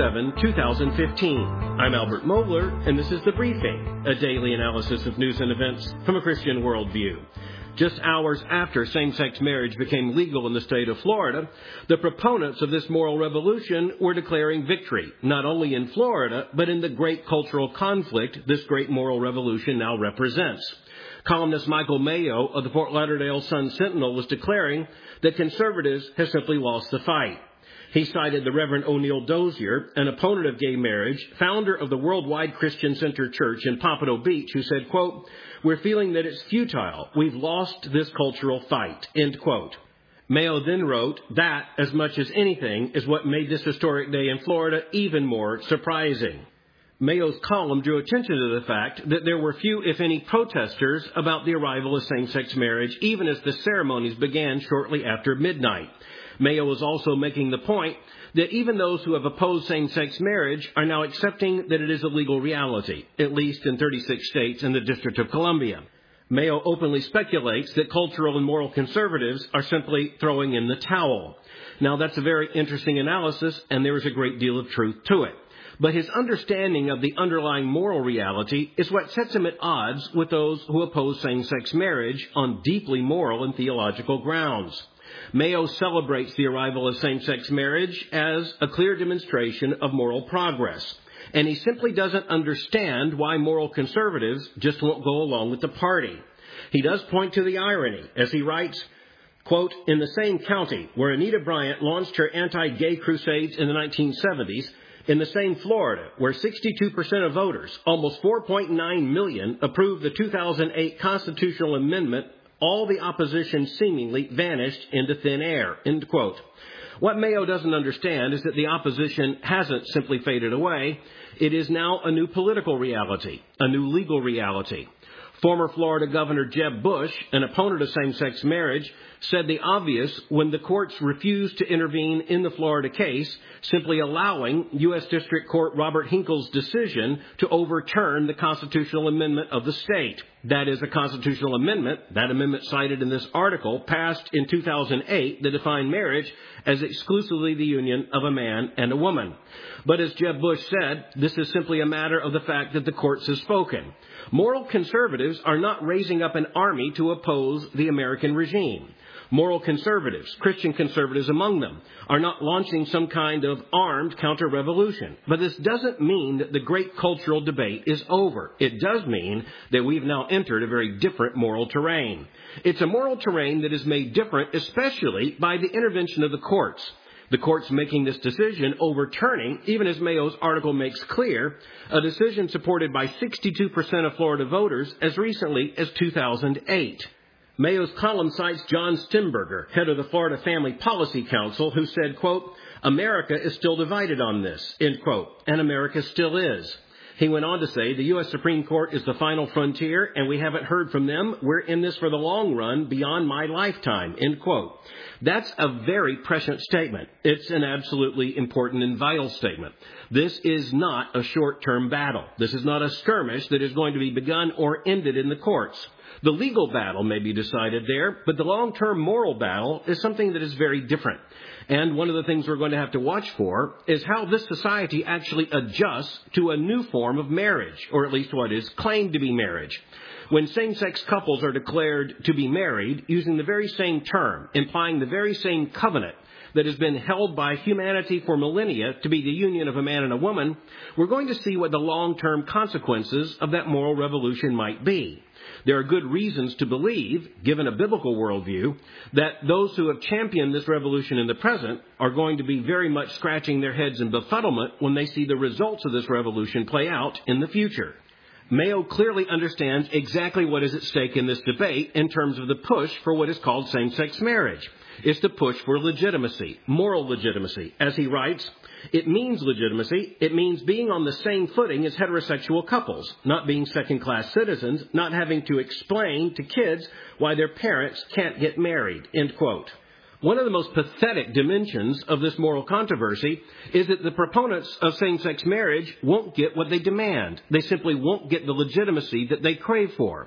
11, 2015. I'm Albert Mohler, and this is The Briefing, a daily analysis of news and events from a Christian worldview. Just hours after same-sex marriage became legal in the state of Florida, the proponents of this moral revolution were declaring victory, not only in Florida, but in the great cultural conflict this great moral revolution now represents. Columnist Michael Mayo of the Fort Lauderdale Sun-Sentinel was declaring that conservatives have simply lost the fight. He cited the Reverend O'Neill Dozier, an opponent of gay marriage, founder of the Worldwide Christian Center Church in Pompano Beach, who said, quote, "We're feeling that it's futile. We've lost this cultural fight," end quote. Mayo then wrote, that, as much as anything, is what made this historic day in Florida even more surprising. Mayo's column drew attention to the fact that there were few, if any, protesters about the arrival of same-sex marriage, even as the ceremonies began shortly after midnight. Mayo was also making the point that even those who have opposed same-sex marriage are now accepting that it is a legal reality, at least in 36 states and the District of Columbia. Mayo openly speculates that cultural and moral conservatives are simply throwing in the towel. Now, that's a very interesting analysis, and there is a great deal of truth to it. But his understanding of the underlying moral reality is what sets him at odds with those who oppose same-sex marriage on deeply moral and theological grounds. Mayo celebrates the arrival of same-sex marriage as a clear demonstration of moral progress. And he simply doesn't understand why moral conservatives just won't go along with the party. He does point to the irony, as he writes, quote, "In the same county where Anita Bryant launched her anti-gay crusades in the 1970s, in the same Florida where 62% of voters, almost 4.9 million, approved the 2008 constitutional amendment, all the opposition seemingly vanished into thin air," end quote. What Mayo doesn't understand is that the opposition hasn't simply faded away. It is now a new political reality, a new legal reality. Former Florida Governor Jeb Bush, an opponent of same-sex marriage, said the obvious when the courts refused to intervene in the Florida case, simply allowing U.S. District Court Robert Hinkle's decision to overturn the constitutional amendment of the state. That is a constitutional amendment, that amendment cited in this article, passed in 2008 that defined marriage as exclusively the union of a man and a woman. But as Jeb Bush said, this is simply a matter of the fact that the courts have spoken. Moral conservatives are not raising up an army to oppose the American regime. Moral conservatives, Christian conservatives among them, are not launching some kind of armed counter-revolution. But this doesn't mean that the great cultural debate is over. It does mean that we've now entered a very different moral terrain. It's a moral terrain that is made different especially by the intervention of the courts. The courts making this decision, overturning, even as Mayo's article makes clear, a decision supported by 62% of Florida voters as recently as 2008. Mayo's column cites John Stemberger, head of the Florida Family Policy Council, who said, quote, "America is still divided on this," end quote, and America still is. He went on to say, "The U.S. Supreme Court is the final frontier, and we haven't heard from them. We're in this for the long run, beyond my lifetime," end quote. That's a very prescient statement. It's an absolutely important and vital statement. This is not a short-term battle. This is not a skirmish that is going to be begun or ended in the courts. The legal battle may be decided there, but the long-term moral battle is something that is very different. And one of the things we're going to have to watch for is how this society actually adjusts to a new form of marriage, or at least what is claimed to be marriage. When same-sex couples are declared to be married using the very same term, implying the very same covenant that has been held by humanity for millennia to be the union of a man and a woman, we're going to see what the long-term consequences of that moral revolution might be. There are good reasons to believe, given a biblical worldview, that those who have championed this revolution in the present are going to be very much scratching their heads in befuddlement when they see the results of this revolution play out in the future. Mayo clearly understands exactly what is at stake in this debate in terms of the push for what is called same-sex marriage. It's the push for legitimacy, moral legitimacy. As he writes, it means legitimacy. It means being on the same footing as heterosexual couples, not being second-class citizens, not having to explain to kids why their parents can't get married, end quote. One of the most pathetic dimensions of this moral controversy is that the proponents of same-sex marriage won't get what they demand. They simply won't get the legitimacy that they crave for.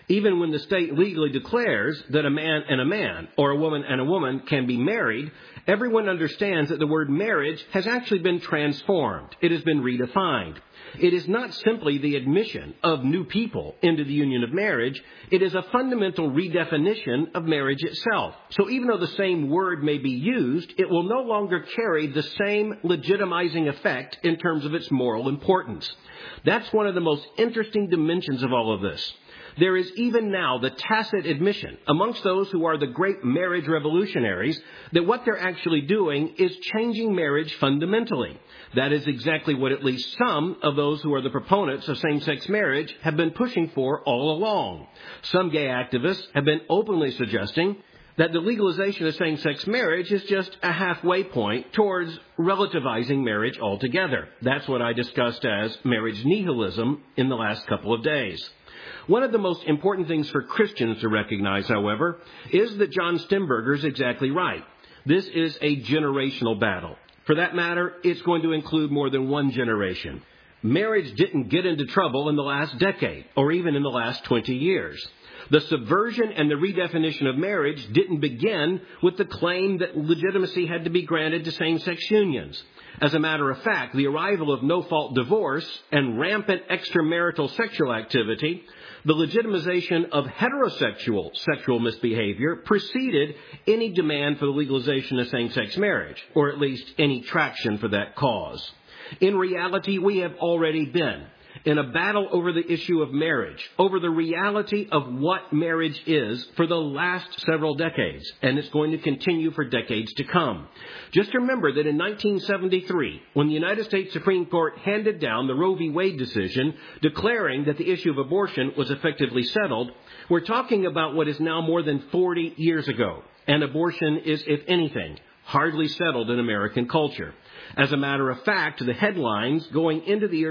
Even when the state legally declares that a man and a man, or a woman and a woman, can be married, everyone understands that the word marriage has actually been transformed. It has been redefined. It is not simply the admission of new people into the union of marriage. It is a fundamental redefinition of marriage itself. So even though the same word may be used, it will no longer carry the same legitimizing effect in terms of its moral importance. That's one of the most interesting dimensions of all of this. There is even now the tacit admission amongst those who are the great marriage revolutionaries that what they're actually doing is changing marriage fundamentally. That is exactly what at least some of those who are the proponents of same-sex marriage have been pushing for all along. Some gay activists have been openly suggesting that the legalization of same-sex marriage is just a halfway point towards relativizing marriage altogether. That's what I discussed as marriage nihilism in the last couple of days. One of the most important things for Christians to recognize, however, is that John Stemberger is exactly right. This is a generational battle. For that matter, it's going to include more than one generation. Marriage didn't get into trouble in the last decade, or even in the last 20 years. The subversion and the redefinition of marriage didn't begin with the claim that legitimacy had to be granted to same-sex unions. As a matter of fact, the arrival of no-fault divorce and rampant extramarital sexual activity, the legitimization of heterosexual sexual misbehavior, preceded any demand for the legalization of same-sex marriage, or at least any traction for that cause. In reality, we have already been in a battle over the issue of marriage, over the reality of what marriage is for the last several decades, and it's going to continue for decades to come. Just remember that in 1973, when the United States Supreme Court handed down the Roe v. Wade decision declaring that the issue of abortion was effectively settled, we're talking about what is now more than 40 years ago, and abortion is, if anything, hardly settled in American culture. As a matter of fact, the headlines going into the year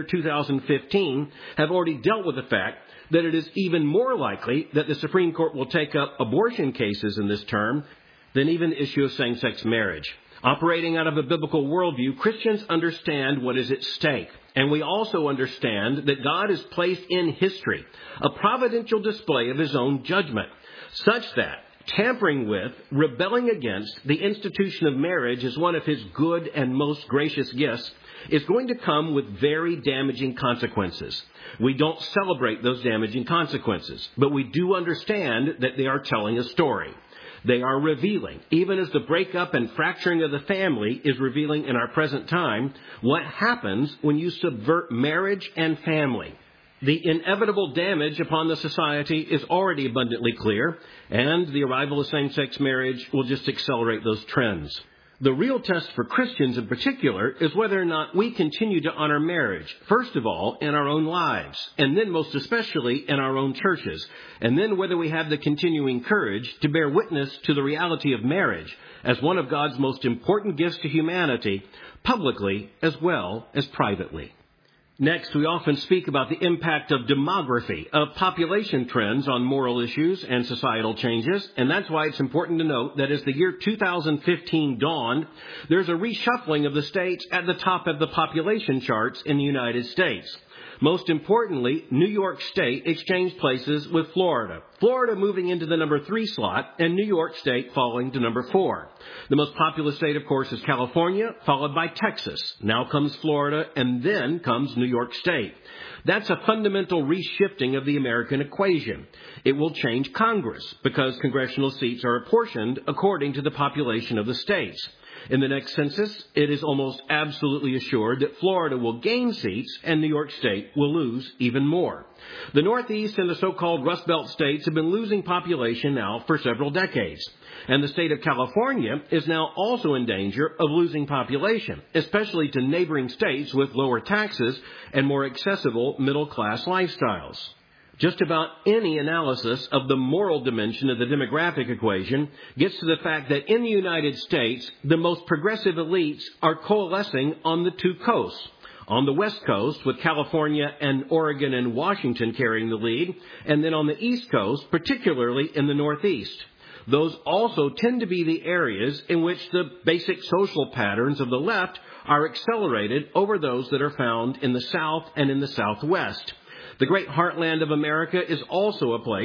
2015 have already dealt with the fact that it is even more likely that the Supreme Court will take up abortion cases in this term than even the issue of same-sex marriage. Operating out of a biblical worldview, Christians understand what is at stake. And we also understand that God has placed in history a providential display of His own judgment, such that tampering with, rebelling against the institution of marriage as one of His good and most gracious gifts is going to come with very damaging consequences. We don't celebrate those damaging consequences, but we do understand that they are telling a story. They are revealing, even as the breakup and fracturing of the family is revealing in our present time, what happens when you subvert marriage and family. The inevitable damage upon the society is already abundantly clear, and the arrival of same-sex marriage will just accelerate those trends. The real test for Christians in particular is whether or not we continue to honor marriage, first of all, in our own lives, and then most especially in our own churches, and then whether we have the continuing courage to bear witness to the reality of marriage as one of God's most important gifts to humanity, publicly as well as privately. Next, we often speak about the impact of demography, of population trends on moral issues and societal changes, and that's why it's important to note that as the year 2015 dawned, there's a reshuffling of the states at the top of the population charts in the United States. Most importantly, New York State exchanged places with Florida. Florida moving into the number 3 slot, and New York State falling to number 4. The most populous state, of course, is California, followed by Texas. Now comes Florida, and then comes New York State. That's a fundamental reshifting of the American equation. It will change Congress, because congressional seats are apportioned according to the population of the states. In the next census, it is almost absolutely assured that Florida will gain seats and New York State will lose even more. The Northeast and the so-called Rust Belt states have been losing population now for several decades. And the state of California is now also in danger of losing population, especially to neighboring states with lower taxes and more accessible middle-class lifestyles. Just about any analysis of the moral dimension of the demographic equation gets to the fact that in the United States, the most progressive elites are coalescing on the two coasts. On the West Coast, with California and Oregon and Washington carrying the lead, and then on the East Coast, particularly in the Northeast. Those also tend to be the areas in which the basic social patterns of the left are accelerated over those that are found in the South and in the Southwest. The great heartland of America is also a place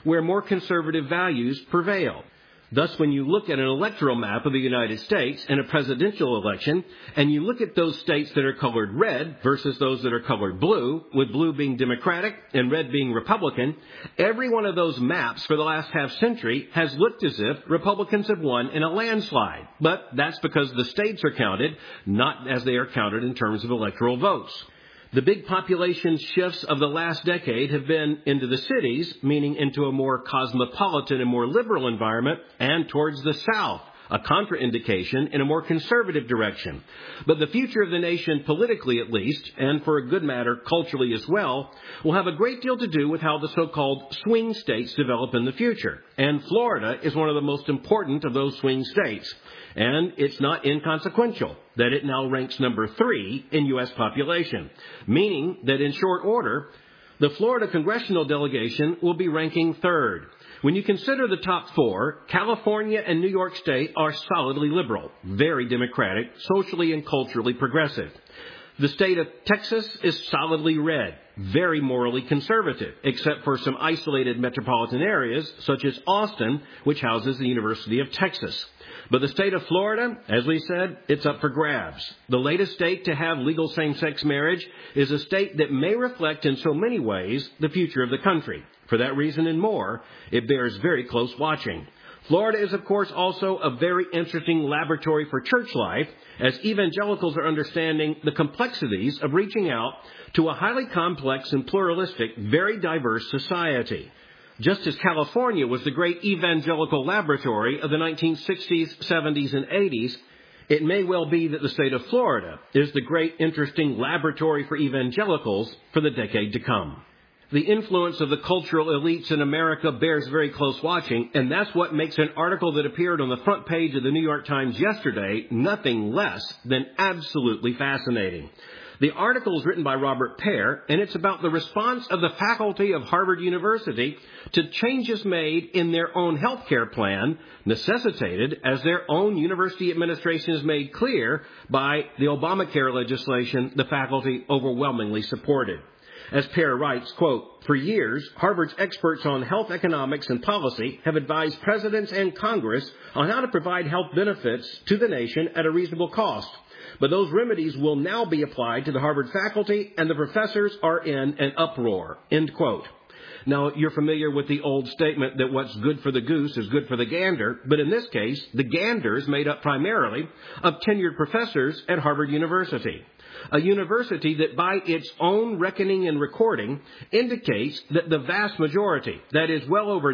where more conservative values prevail. Thus, when you look at an electoral map of the United States in a presidential election, and you look at those states that are colored red versus those that are colored blue, with blue being Democratic and red being Republican, every one of those maps for the last half century has looked as if Republicans have won in a landslide. But that's because the states are counted, not as they are counted in terms of electoral votes. The big population shifts of the last decade have been into the cities, meaning into a more cosmopolitan and more liberal environment, and towards the south, a contraindication in a more conservative direction. But the future of the nation, politically at least, and for a good matter, culturally as well, will have a great deal to do with how the so-called swing states develop in the future. And Florida is one of the most important of those swing states. And it's not inconsequential that it now ranks number 3 in U.S. population, meaning that in short order, the Florida congressional delegation will be ranking 3rd. When you consider the top 4, California and New York State are solidly liberal, very democratic, socially and culturally progressive. The state of Texas is solidly red, very morally conservative, except for some isolated metropolitan areas, such as Austin, which houses the University of Texas. But the state of Florida, as we said, it's up for grabs. The latest state to have legal same-sex marriage is a state that may reflect in so many ways the future of the country. For that reason and more, it bears very close watching. Florida is, of course, also a very interesting laboratory for church life, as evangelicals are understanding the complexities of reaching out to a highly complex and pluralistic, very diverse society. Just as California was the great evangelical laboratory of the 1960s, 70s, and 80s, it may well be that the state of Florida is the great interesting laboratory for evangelicals for the decade to come. The influence of the cultural elites in America bears very close watching, and that's what makes an article that appeared on the front page of the New York Times yesterday nothing less than absolutely fascinating. The article is written by Robert Pear, and it's about the response of the faculty of Harvard University to changes made in their own health care plan, necessitated, as their own university administration has made clear, by the Obamacare legislation the faculty overwhelmingly supported. As Pear writes, quote, "For years, Harvard's experts on health economics and policy have advised presidents and Congress on how to provide health benefits to the nation at a reasonable cost. But those remedies will now be applied to the Harvard faculty, and the professors are in an uproar." End quote. Now, you're familiar with the old statement that what's good for the goose is good for the gander, but in this case, the gander is made up primarily of tenured professors at Harvard University. A university that by its own reckoning and recording indicates that the vast majority, that is well over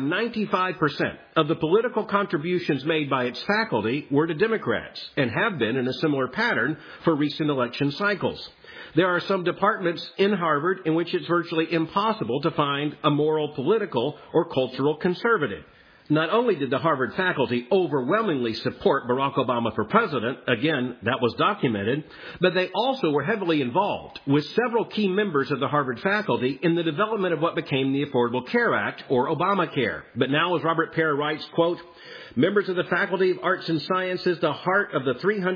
95% of the political contributions made by its faculty were to Democrats and have been in a similar pattern for recent election cycles. There are some departments in Harvard in which it's virtually impossible to find a moral, political, or cultural conservative. Not only did the Harvard faculty overwhelmingly support Barack Obama for president, again, that was documented, but they also were heavily involved with several key members of the Harvard faculty in the development of what became the Affordable Care Act, or Obamacare. But now, as Robert Pear writes, quote, "Members of the Faculty of Arts and Sciences, the heart of the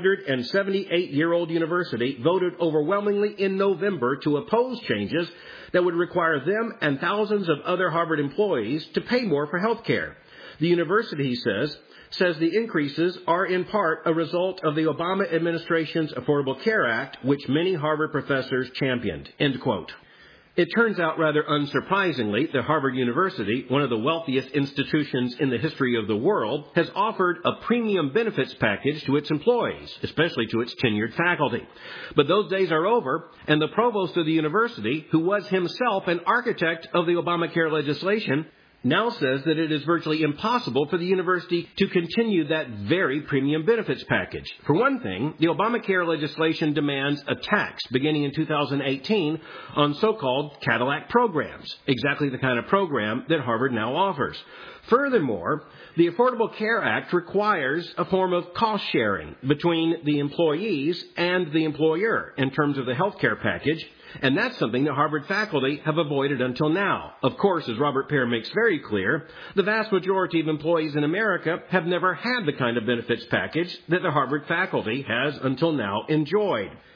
378-year-old university, voted overwhelmingly in November to oppose changes that would require them and thousands of other Harvard employees to pay more for health care. The university," he says the increases are in part a result of the Obama administration's Affordable Care Act, which many Harvard professors championed. End quote. It turns out rather unsurprisingly that Harvard University, one of the wealthiest institutions in the history of the world, has offered a premium benefits package to its employees, especially to its tenured faculty. But those days are over, and the provost of the university, who was himself an architect of the Obamacare legislation, now says that it is virtually impossible for the university to continue that very premium benefits package. For one thing, the Obamacare legislation demands a tax beginning in 2018 on so-called Cadillac programs, exactly the kind of program that Harvard now offers. Furthermore, the Affordable Care Act requires a form of cost sharing between the employees and the employer in terms of the health care package, and that's something that Harvard faculty have avoided until now. Of course, as Robert Pear makes very clear, the vast majority of employees in America have never had the kind of benefits package that the Harvard faculty has until now enjoyed.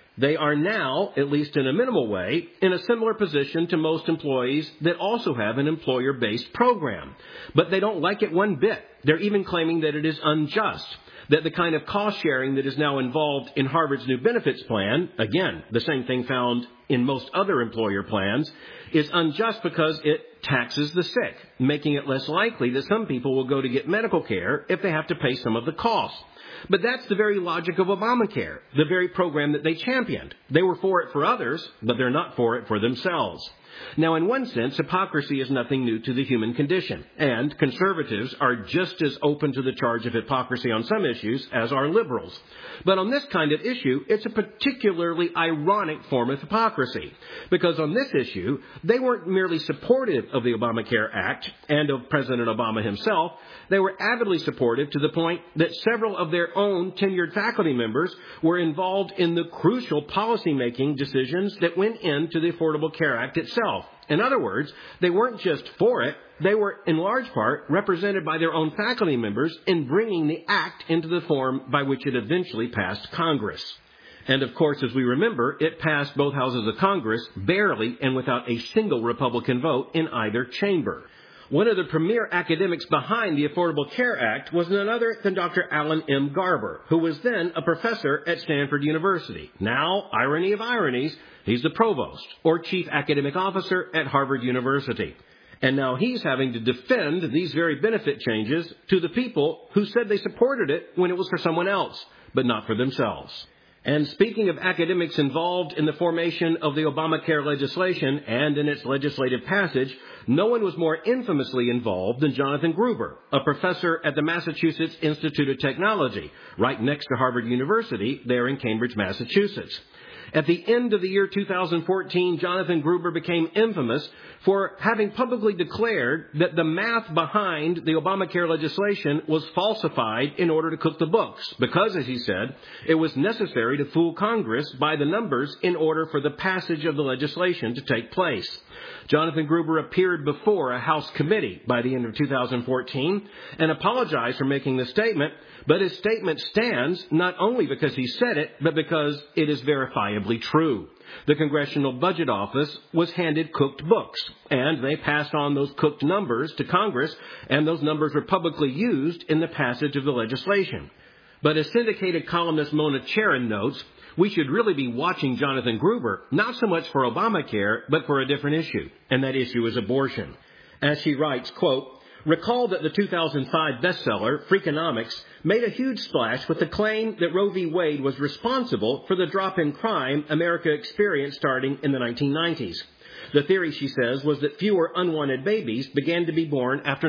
They are now, at least in a minimal way, in a similar position to most employees that also have an employer-based program. But they don't like it one bit. They're even claiming that it is unjust, that the kind of cost-sharing that is now involved in Harvard's new benefits plan, again, the same thing found in most other employer plans, is unjust because it taxes the sick, making it less likely that some people will go to get medical care if they have to pay some of the cost. But that's the very logic of Obamacare, the very program that they championed. They were for it for others, but they're not for it for themselves. Now, in one sense, hypocrisy is nothing new to the human condition, and conservatives are just as open to the charge of hypocrisy on some issues as are liberals. But on this kind of issue, it's a particularly ironic form of hypocrisy, because on this issue, they weren't merely supportive of the Obamacare Act and of President Obama himself, they were avidly supportive to the point that several of their own tenured faculty members were involved in the crucial policymaking decisions that went into the Affordable Care Act itself. In other words, they weren't just for it, they were in large part represented by their own faculty members in bringing the act into the form by which it eventually passed Congress. And of course, as we remember, it passed both houses of Congress barely and without a single Republican vote in either chamber. One of the premier academics behind the Affordable Care Act was none other than Dr. Alan M. Garber, who was then a professor at Stanford University. Now, irony of ironies, he's the provost, or chief academic officer at Harvard University. And now he's having to defend these very benefit changes to the people who said they supported it when it was for someone else, but not for themselves. And speaking of academics involved in the formation of the Obamacare legislation and in its legislative passage, no one was more infamously involved than Jonathan Gruber, a professor at the Massachusetts Institute of Technology, right next to Harvard University, there in Cambridge, Massachusetts. At the end of the year 2014, Jonathan Gruber became infamous for having publicly declared that the math behind the Obamacare legislation was falsified in order to cook the books, because, as he said, it was necessary to fool Congress by the numbers in order for the passage of the legislation to take place. Jonathan Gruber appeared before a House committee by the end of 2014 and apologized for making the statement, but his statement stands not only because he said it, but because it is verifiably true. The Congressional Budget Office was handed cooked books, and they passed on those cooked numbers to Congress, and those numbers were publicly used in the passage of the legislation. But as syndicated columnist Mona Charen notes, we should really be watching Jonathan Gruber, not so much for Obamacare, but for a different issue, and that issue is abortion. As she writes, quote, "Recall that the 2005 bestseller, Freakonomics, made a huge splash with the claim that Roe v. Wade was responsible for the drop in crime America experienced starting in the 1990s. The theory, she says, was that fewer unwanted babies began to be born after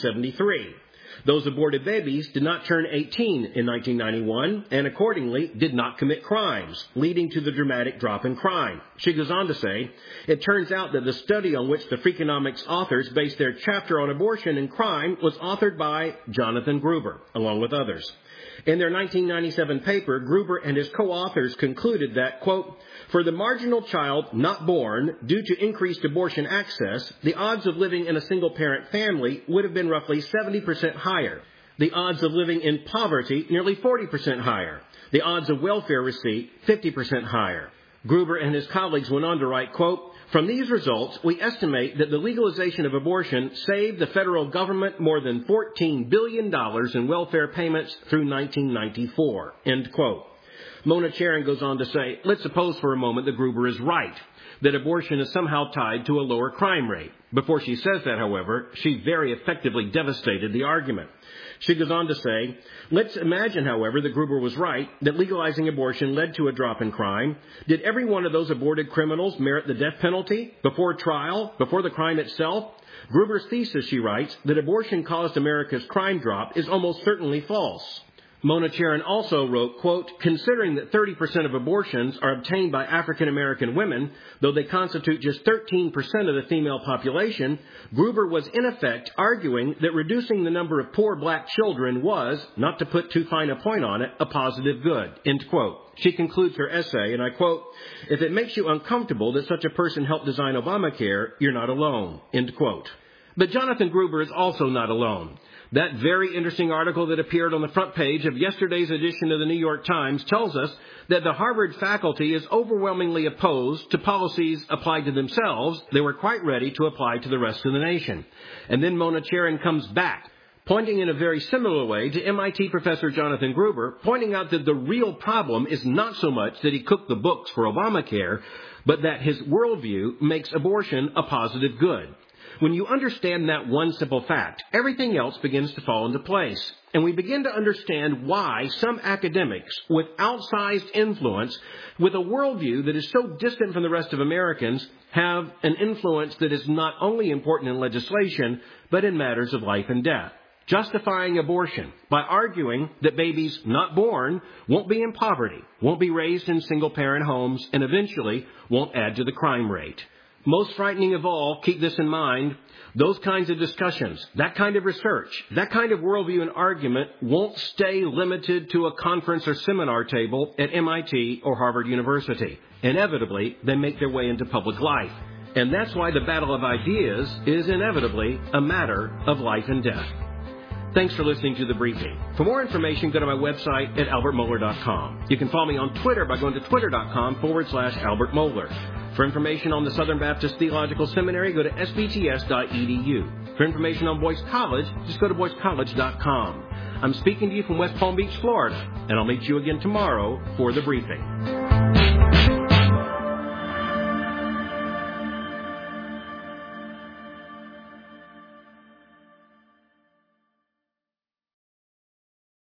1973. Those aborted babies did not turn 18 in 1991 and accordingly did not commit crimes, leading to the dramatic drop in crime." She goes on to say, "It turns out that the study on which the Freakonomics authors based their chapter on abortion and crime was authored by Jonathan Gruber, along with others. In their 1997 paper, Gruber and his co-authors concluded that, quote, for the marginal child not born due to increased abortion access, the odds of living in a single-parent family would have been roughly 70% higher. The odds of living in poverty, nearly 40% higher. The odds of welfare receipt, 50% higher. Gruber and his colleagues went on to write, quote, from these results, we estimate that the legalization of abortion saved the federal government more than $14 billion in welfare payments through 1994, end quote. Mona Charen goes on to say, let's suppose for a moment that Gruber is right, that abortion is somehow tied to a lower crime rate. Before she says that, however, she very effectively devastated the argument. She goes on to say, let's imagine, however, that Gruber was right, that legalizing abortion led to a drop in crime. Did every one of those aborted criminals merit the death penalty before trial, before the crime itself? Gruber's thesis, she writes, that abortion caused America's crime drop is almost certainly false. Mona Charen also wrote, quote, considering that 30% of abortions are obtained by African-American women, though they constitute just 13% of the female population, Gruber was in effect arguing that reducing the number of poor black children was, not to put too fine a point on it, a positive good, end quote. She concludes her essay, and I quote, if it makes you uncomfortable that such a person helped design Obamacare, you're not alone, end quote. But Jonathan Gruber is also not alone. That very interesting article that appeared on the front page of yesterday's edition of the New York Times tells us that the Harvard faculty is overwhelmingly opposed to policies applied to themselves they were quite ready to apply to the rest of the nation. And then Mona Charen comes back, pointing in a very similar way to MIT professor Jonathan Gruber, pointing out that the real problem is not so much that he cooked the books for Obamacare, but that his worldview makes abortion a positive good. When you understand that one simple fact, everything else begins to fall into place. And we begin to understand why some academics with outsized influence, with a worldview that is so distant from the rest of Americans, have an influence that is not only important in legislation, but in matters of life and death. Justifying abortion by arguing that babies not born won't be in poverty, won't be raised in single-parent homes, and eventually won't add to the crime rate. Most frightening of all, keep this in mind, those kinds of discussions, that kind of research, that kind of worldview and argument won't stay limited to a conference or seminar table at MIT or Harvard University. Inevitably, they make their way into public life. And that's why the battle of ideas is inevitably a matter of life and death. Thanks for listening to The Briefing. For more information, go to my website at albertmohler.com. You can follow me on Twitter by going to twitter.com/Albert Mohler. For information on the Southern Baptist Theological Seminary, go to sbts.edu. For information on Boyce College, just go to boycecollege.com. I'm speaking to you from West Palm Beach, Florida, and I'll meet you again tomorrow for The Briefing.